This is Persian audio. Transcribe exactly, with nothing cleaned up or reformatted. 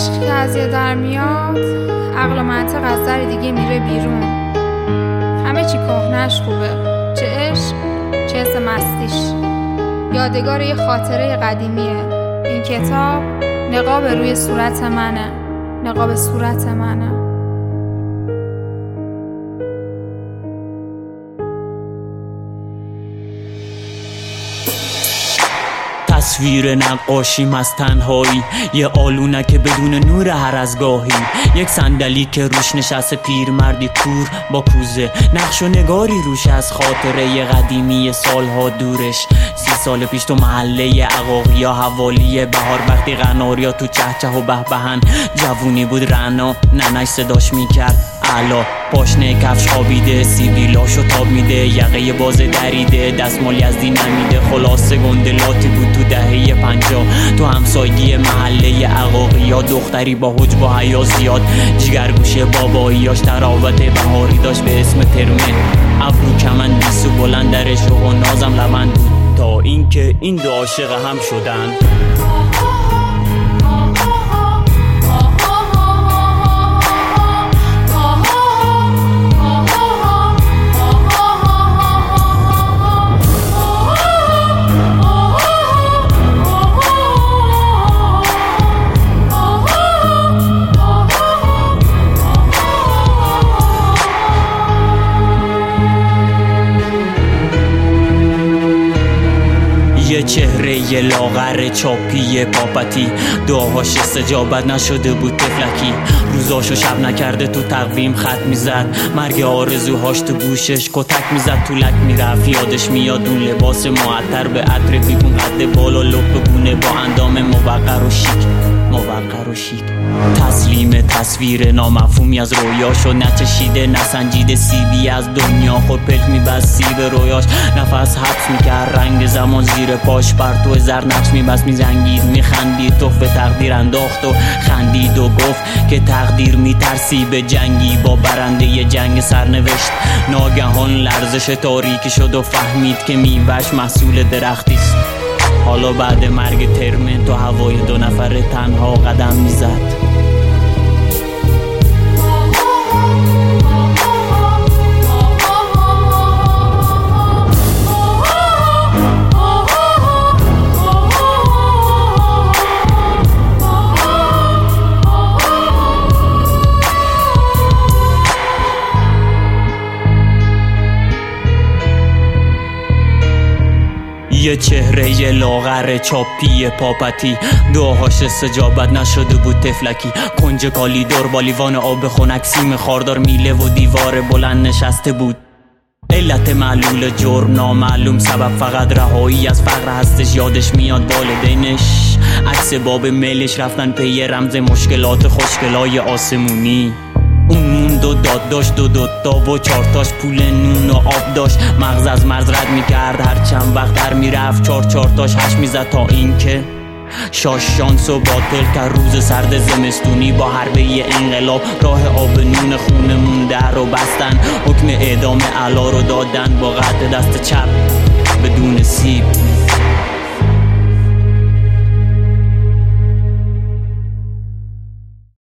عشق که از یه در میاد، عقل و منطق از در دیگه میره بیرون. همه چی کهنش خوبه، چه عشق چه حس مستیش. یادگار یه خاطره قدیمیه. این کتاب نقاب روی صورت منه، نقاب صورت منه. تصویر نقاشیم از تنهایی، یه آلونه که بدون نور هر از گاهی، یک صندلی که روش نشسته پیرمردی کور با کوزه، نقش و نگاری روش از خاطره قدیمی سالها دورش. سی سال پیش تو محله عقاقیا حوالی بهار، وقتی قناریا تو چهچه و بهبهن، جوونی بود رعنا ننش صداش میکرد علا، پاشنه کفش خوابیده، سیبیلاشو تاب میده، یقه باز دریده، دستمالی از دین نمیده. خلاصه گندلاتی بود تو دهه پنجاه تو همسایگی محله عقاقیا، دختری با حجب و حیا زیاد، جگرگوشه باباییاش تراوت بهاری داشت به اسم ترمه، ابرو کمن بیسو بلند درش و نازم لبند بود، تا اینکه این دو عاشق هم شدن. یه چهره یه لاغر چاپی پاپتی، دعاهاش استجابت نشده بود تفلکی، روزاشو شب نکرده تو تقویم خط میزد، مرگ آرزوهاش تو گوشش کتک میزد، تو لک میرفت یادش میاد اون لباس معطر به عطر بیگون، قد بالا لپ گونه با اندام موقر و شیک، موقر و شیک. تسلیم تصویر نامفهومی از رویاشو نچشیده نسنجیده، سیبی از دنیا خود پلک میبست سیب رویاش، نفس حبس میکرد رنگ زمان زیر پاش، پرتو زر نقش میبست میزنگید میخندید، تحفه تقدیر انداخت و خندید و گفت که تقدیر میترسی به جنگی با برنده ی جنگ سرنوشت. ناگهان لرزش تاریکی شد و فهمید که میوهش محصول درختیست. حالا بعد مرگ ترمن تو هوای دو نفره تنها قدم میزد. یه چهره یه لاغر چاپی پاپتی، دعاهاش استجابت نشده بود تفلکی، کنج کالیدور با لیوان آب خنک، سیم خاردار میله و دیوار بلند نشسته بود. علت معلول جرم نامعلوم، سبب فقط رهایی از فقر هستش. یادش میاد والدینش عکس باب میلش رفتن پی رمز مشکلات خوشگلای آسمونی. اون موند و داد داشت دو دوتا و چارتاش، پول نون و آب داشت، مغز از مرز رد میکرد، هر چند وقت در میرفت چار چارتاش هش میزد، تا اینکه شاش شانس و باطل که روز سرد زمستونی با حربه انقلاب راه آب نون خونمون در رو بستن، حکم اعدام علا رو دادن با قطع دست چپ بدون سیب.